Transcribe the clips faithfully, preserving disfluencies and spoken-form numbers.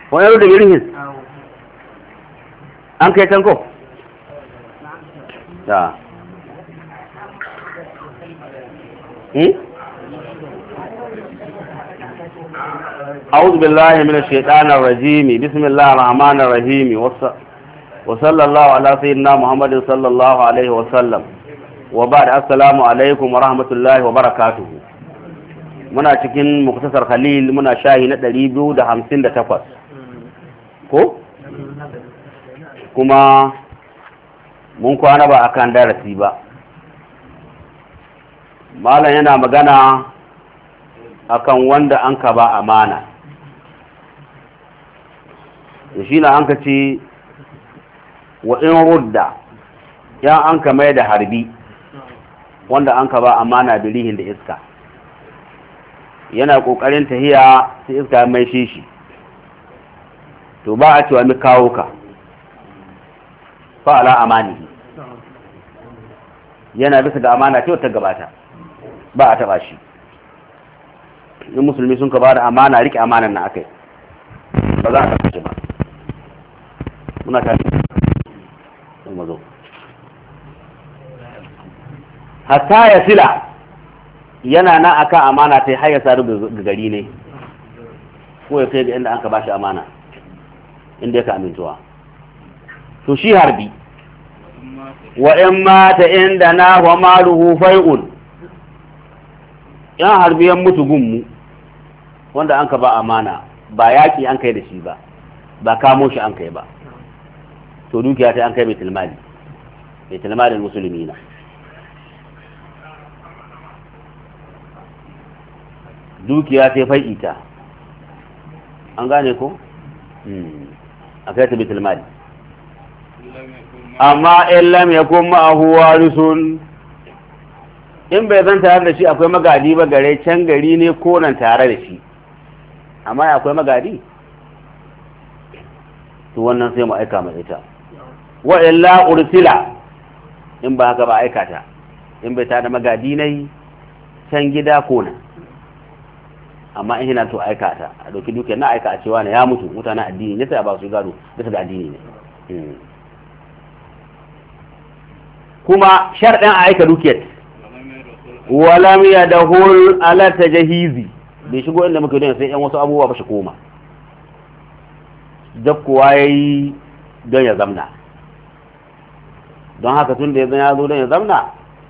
wani da birihin an kai can ko ta أعوذ بالله من الشيطان الرجيم بسم الله الرحمن الرحيم وصلى الله على سيدنا محمد صلى الله عليه وسلم وبعد السلام عليكم ورحمة الله وبركاته muna cikin muktasar khalil muna shahi na ɗari biyu da hamsin da takwas ko kuma mun kwana ba akan darasi ba malam yana magana akan wanda an ka ba amana shi na an ka ce wa in rudda ya an ka mai da harbi wanda an ka ba amana birihin da iska yana kokarin tahiya sai iska mai shi to ba a cewa mi kawo ka fa ala amani yana bisa ga amana ce ta gabata ba a taba shi in musulmi sun ka ba da amana rike amanan na akai ba za a taba shi ba muna ta sun mazo hatta ya sila yana na aka amana ta har ya sadu ga gari ne ko ya kai ga inda an ka ba shi amana inda ya ka amintuwa to shi harbi wa in mata inda na wa maluhu fai'un yan harbi yan mutu gunmu wanda an ka ba amana ba yaƙi an kai da shi ba ba kamo shi an kai ba to dukiya ta an kai baitul mali baitul mali musulmina dukiya ta fai'i ta an gane ko a kai ta baitul mali amma in lam yakun ma'ahu warisun in bai zan tare da shi akwai magadi ba gare can gari ne ko nan tare da shi amma akwai magadi to wannan sai mu aika mai ita wa illa ursila in ba haka ba aika ta in bai tare da magadi ne can gida ko nan amma in hina to aika ta a doki duke na aika a cewa ne ya mutu mutanen addini ne sai ba su gado bisa ga addini ne kuma sharɗin a aika dukiyar walam ya dahul ala tajahizi bai shigo inda muke don sai yan wasu abubuwa ba shi koma jakkuwa yayi don ya zamna don haka tun da ya zo don ya zamna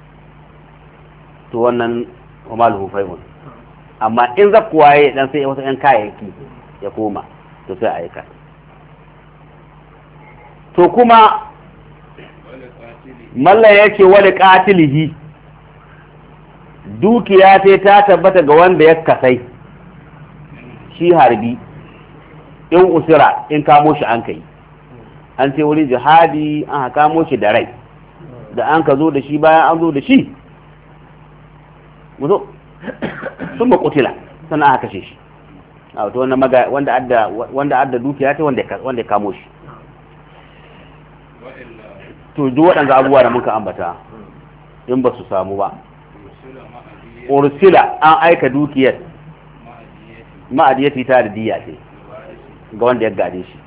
to wannan wa maluhu fai'un amma in zakkuwa yayi dan sai wasu yan kayayyaki ya koma to sai aika to kuma mallan yake wani qatilihi dukiya sai ta tabbata ga wanda ya kasai shi harbi in usira in kamo shi an kai an ce wuri jihadi an kamo shi da rai da an ka zo da shi bayan an zo da shi muzo sun ba kutila sannan aka kashe shi a wato wanda adda wanda adda dukiya ta wanda wanda ya kamo shi to duk waɗanda abubuwa da muka ambata in ba su samu ba ursila an aika dukiyar ma'adiyati ta da diya ce ga wanda ya gade shi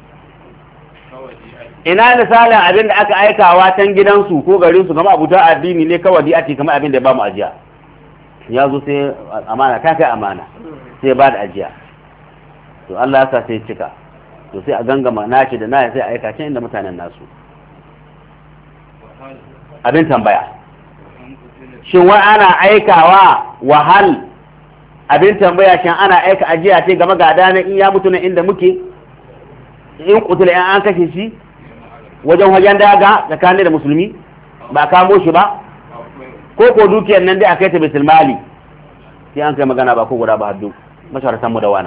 ina misalin abin da aka aikawa can gidansu ko garinsu gama abuta addini ne kawai diya kamar abin da ya ba mu ajiya ya zo sai amana ta kai amana sai ba da ajiya to Allah ya sa sai cika to sai a gangama nashi da nashi sai a aika can inda mutanen nasu abin tambaya shin wai ana aikawa wahal abin tambaya shin ana aika ajiya ce game ga dana in ya mutu na inda muke in kutula in an kashe shi wajen wajen daga tsakanin da musulmi ba kamo shi ba ko ko dukiyar nan dai akai ta bitul mali sai an kai magana ba ko guda ba haddu masharatan mu da wana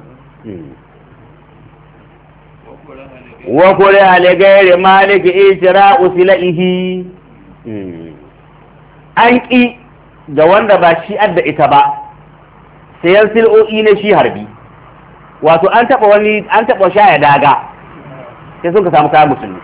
wa kore hale gairi maliki ijra usilaihi an ƙi ga wanda ba shi adda ita ba sayan sil'o'i na shi harbi wato an taɓa wani an taɓa shaya daga sai sun ka samu kayan musulmi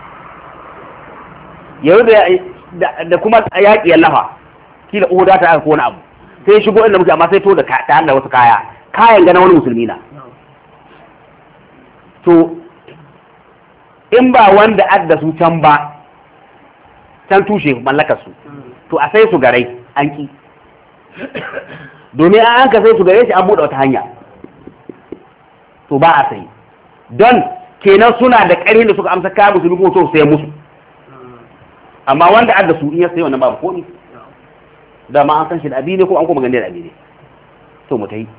yau da kuma yaƙi ya lafa kila uhu da ta aka kona abu sai shigo inda muke amma sai to da ta da wasu kaya kayan gana wani musulmi na to in ba wanda adda su can ba can tushe mallakar su to a sai su garai an ki domin an ka sai su gare shi an buɗe wata hanya to ba a sai don kenan suna da ƙarfin da suka amsa kayan musulmi ko to sai musu amma wanda adda su in ya sai wannan babu komi da ma an san shi da abi ne ko an kuma gande da abi ne to mu tai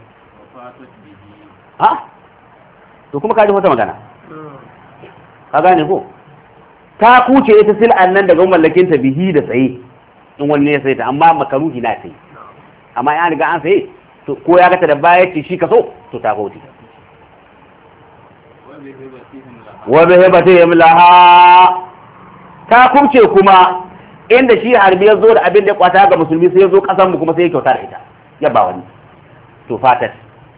ha to kuma ka ji wata magana ka gane ko ta kuce ita sil'an nan daga mallakin ta bihi da tsaye in wani ne sai ta amma makaruhi na sai amma ya riga an sai to ko ya gata da baya ce shi kaso to ta kauce wa bihibatihim laha ta kuce kuma inda shi harbi ya zo da abin da ya kwata ga musulmi sai ya zo kasan mu kuma sai ya kyauta da ita ya ba wani to fatat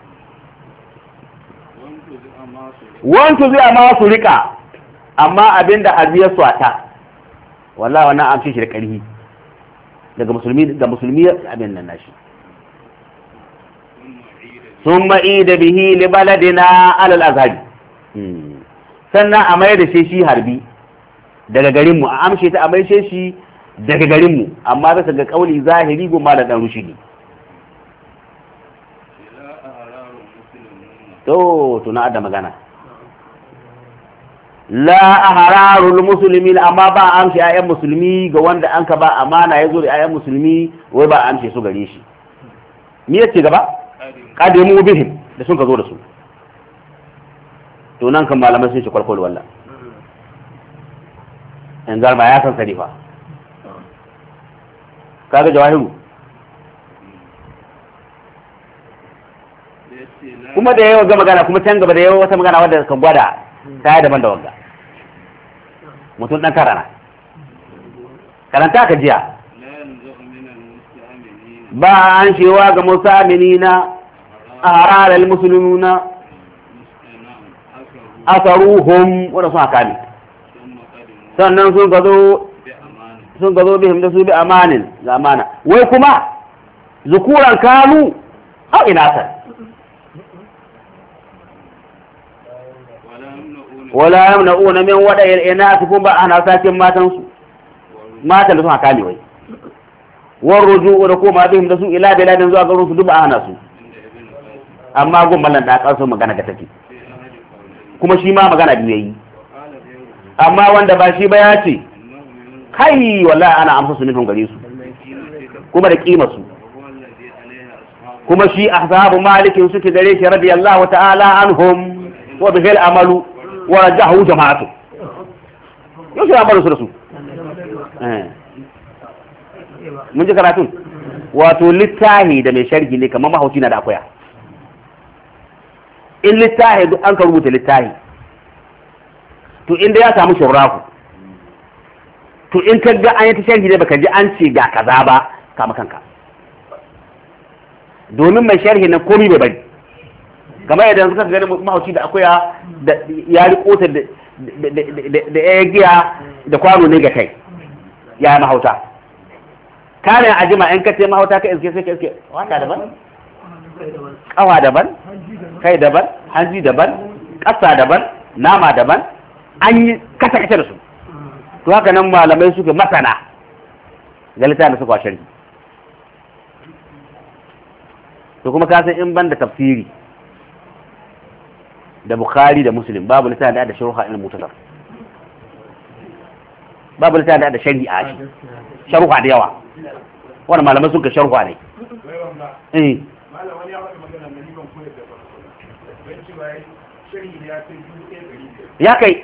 wanto zai amma su rika amma abin da harbi ya swata wallahi wannan amshi shi da karhi daga musulmi ga musulmi abin nan nashi summa ida bihi li baladina alal azhari sannan a mai da shi shi harbi daga garinmu a amshe ta a maishe shi daga garinmu amma bisa ga kauli zahiri goma da dan rushidi to tuna da magana la ahrarul muslimin amma ba amshe ayyan musulmi ga wanda an ka ba amana yazo da ayyan musulmi wai ba amshe su gare shi me yace gaba qadimu bihim da sun ka zo da su to nan kan malamai sun shi kwalkwal wallahi in zarma ya san sarifa kaga jawahiru kuma da yawa ga magana kuma can gaba da yawa wata magana wadda kan gwada ta yi daban da wagga mutum dan tara na karanta ka jiya ba an shewa ga musaminina a hararar musulmuna asaruhum wadda suna kame sannan sun gazo sun gazo bihim da su bi amanin ga amana wai kuma zukuran kanu au inasan wala yamna'una min wada'il inas kun ba ana sakin matan su matan da suna kame wai war ruju'u da kuma bihim da su ila biladin zuwa garin su duba ana su amma gun mallan da kaso magana ga take kuma shi ma magana biyu yayi amma wanda ba shi ba ya ce kai wallahi ana amsa su nufin gare su kuma da kima su kuma shi ahzabu malikin suke gare shi radiyallahu ta'ala anhum wa bihil amalu wa rajahu jama'atu yau shi amalu su da su mun ji karatun wato littahi da mai sharhi ne kamar mahauci na da akwaya in littahi duk an ka rubuta littahi to inda ya samu shurrafu to in ka ga an yi ta sharhi ne baka ji an ce ga kaza ba kama kanka domin mai sharhi na komai bai bari kamar yadda suka gani mahauci da akwai da ya riko ta da ya giya da kwano ne ga kai ya mahauta kare a jima in ka ce mahauta ka iske sai ka iske wata daban kawa daban kai daban hanji daban ƙasa daban nama daban an yi kasa-kasa da su to haka nan malamai suke masana ga littafin da suka sharhi to kuma ka san in ban da tafsiri da bukhari da muslim babu littafin da da sharha ilmu mutasar babu littafin da da sharhi a shi sharha da yawa wannan malamai suka sharha ne eh malam wani ya faɗi magana da ni ban koyar da ba ban ci bai sharhi da ya kai dubu ɗaya ɗari biyar ya kai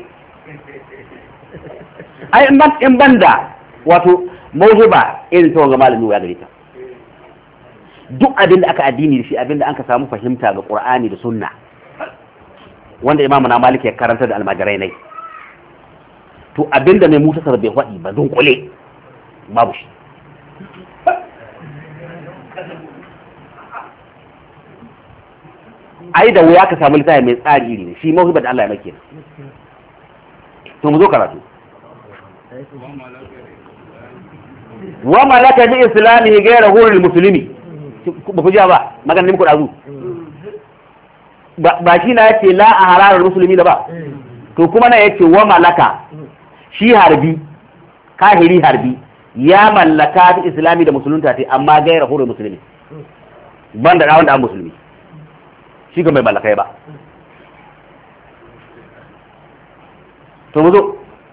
ai in ban in banda wato mawhiba irin ta wanga malami ya gare ta duk abin da aka addini da shi abin da an ka samu fahimta ga Qur'ani da Sunna wanda Imam na Malik ya karanta da almajirai ne to abin da mai mutasar bai faɗi ba don kule babu shi ai da wuya ka samu littafi mai tsari iri ne shi mawhiba da Allah ya make to mu zo karatu wa malaka bi islamihi ghayra hurul muslimi ba ku ji ba maganin ku dazu ba shi na yace la a hararar musulmi da ba to kuma na yace wa malaka shi harbi kahiri harbi ya mallaka fi islami da musulunta ce amma gaira hore musulmi ban da wanda an musulmi shi ga mai mallakai ba to mu zo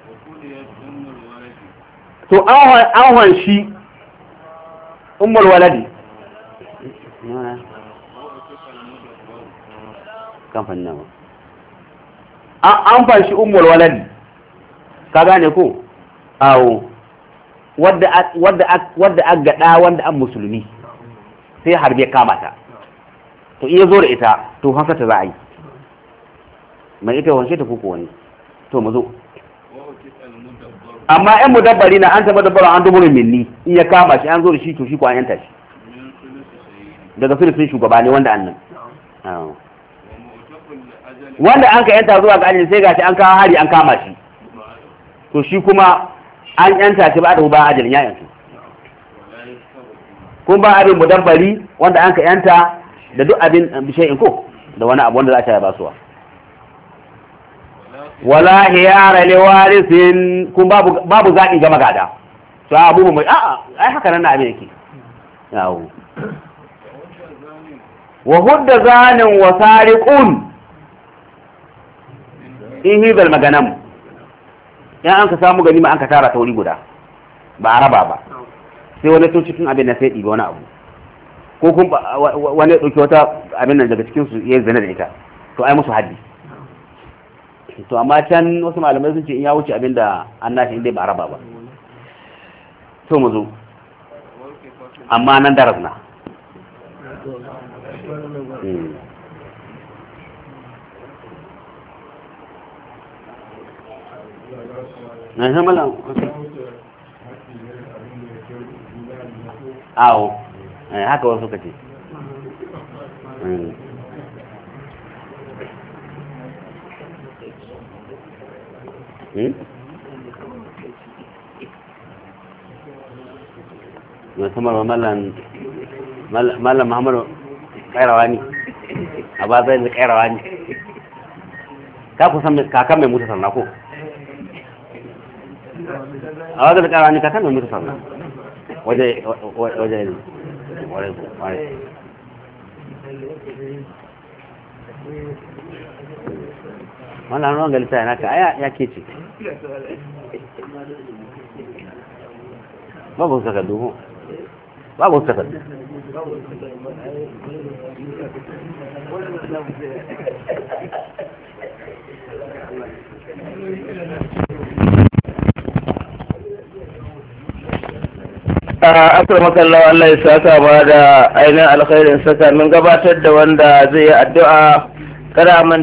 to an hon shi ummul waladi kamfanin nawa an fanshi ummul waladi ka gane ko awo wadda wadda wadda aggada wanda an musulmi sai harbe kama ta to iya zo da ita to haka ta za a yi mai ita wanshe ta kuku wani to mu zo amma yan mudabbari na an taba dabbara an duburin minni in ya kama shi an zo da shi to shi ko an yanta shi daga filifin shugaba ne wanda annan wanda an ka yanta zuwa ga ajin sai gashi an kawo hari an kama shi to shi kuma an yanta shi ba da ba ajalin ya yantu kun ba abin mudabbari wanda an ka yanta da duk abin bishayin ko da wani abu wanda za a ya basuwa wala hiyara li warisin kun babu babu zaki ga magada to abu mai a'a ai haka nan na abin yake yawo wa hudda zanin wa sariqun in hibal maganam ya an ka samu ganima an ka tara ta wuri guda ba a raba ba sai wani to cikin abin na sai ɗiba wani abu ko kun wani ya ɗauki wata abin nan daga cikin su ya zina da ita to ai musu haddi to amma can wasu malamai sun ce in ya wuce abin da an nashi inda ba a raba ba to mu zo amma nan daras na na shi malam awo haka wasu ka ce musamman mallan mallan muhammadu kairawa ne a ba zai da kairawa ne ka kusan kakan mai mutu sarna ko a wadda da kairawa ne kakan mai mutu sarna waje waje ne waje wannan ruwan galita yana ka aya ya ke ce babu takardu babu takardu akar makallawa Allah ya saka ba da ainihin alkhairin saka min gabatar da wanda zai yi addu'a kada